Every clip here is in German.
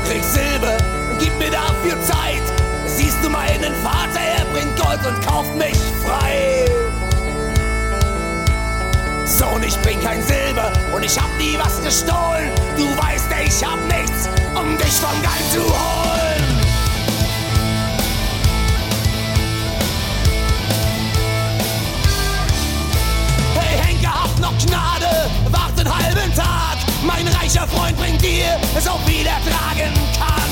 kriegst Silber, gib mir dafür Zeit. Siehst du meinen Vater, er bringt Gold und kauft mich frei. Sohn, ich bring kein Silber und ich hab nie was gestohlen. Du weißt, ich hab nichts, um dich vom Gang zu holen. Hey Henker, hab noch Gnade, wart einen halben Tag. Mein reicher Freund bringt dir, so viel er tragen kann.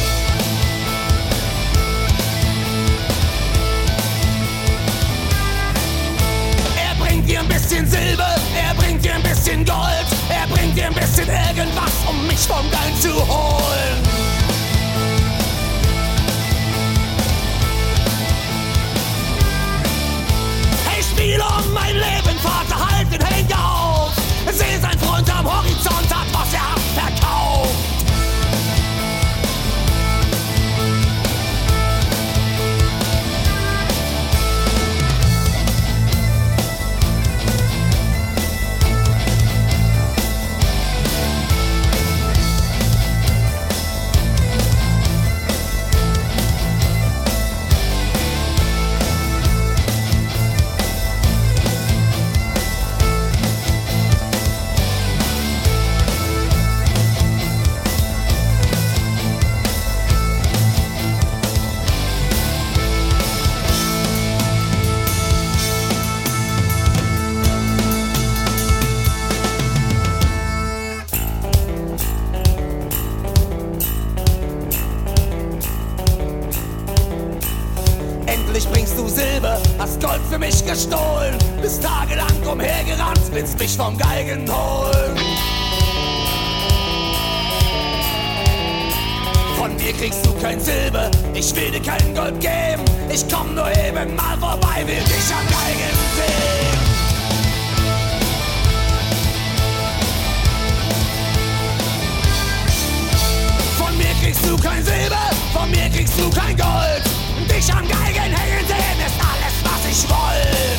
Er bringt dir ein bisschen Silber, er bringt dir ein bisschen Gold, er bringt dir ein bisschen irgendwas, um mich vom Gang zu holen. Hey, spiel um mein Leben, Vater, halt den Henker auf. Seh, sein Freund am Horizont hat, was er hat verkauft. Endlich bringst du Silber, hast Gold für mich gestohlen. Bist tagelang umhergerannt, willst mich vom Galgen holen. Von mir kriegst du kein Silber, ich will dir kein Gold geben. Ich komm nur eben mal vorbei, will dich am Galgen sehen. Von mir kriegst du kein Silber, von mir kriegst du kein Gold. Dich am Galgen hängen sehen ist alles, was ich wollt.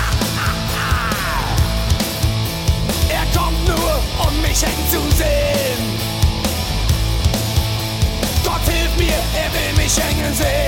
Er kommt nur, um mich hängen zu sehen. Gott hilf mir, er will mich hängen sehen.